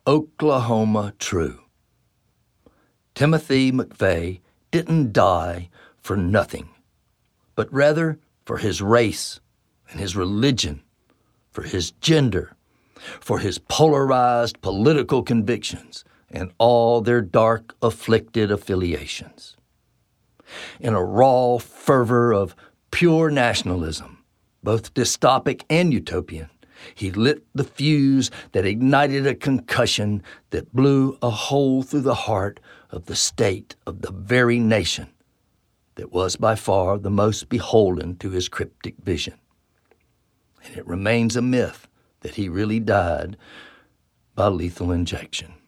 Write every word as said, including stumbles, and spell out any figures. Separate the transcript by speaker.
Speaker 1: Oklahoma true. Timothy McVeigh didn't die for nothing, but rather for his race and his religion, for his gender, for his polarized political convictions, and all their dark, afflicted affiliations. In a raw fervor of pure nationalism, both dystopic and utopian, he lit the fuse that ignited a concussion that blew a hole through the heart of the state of the very nation that was by far the most beholden to his cryptic vision. And it remains a myth that he really died by lethal injection.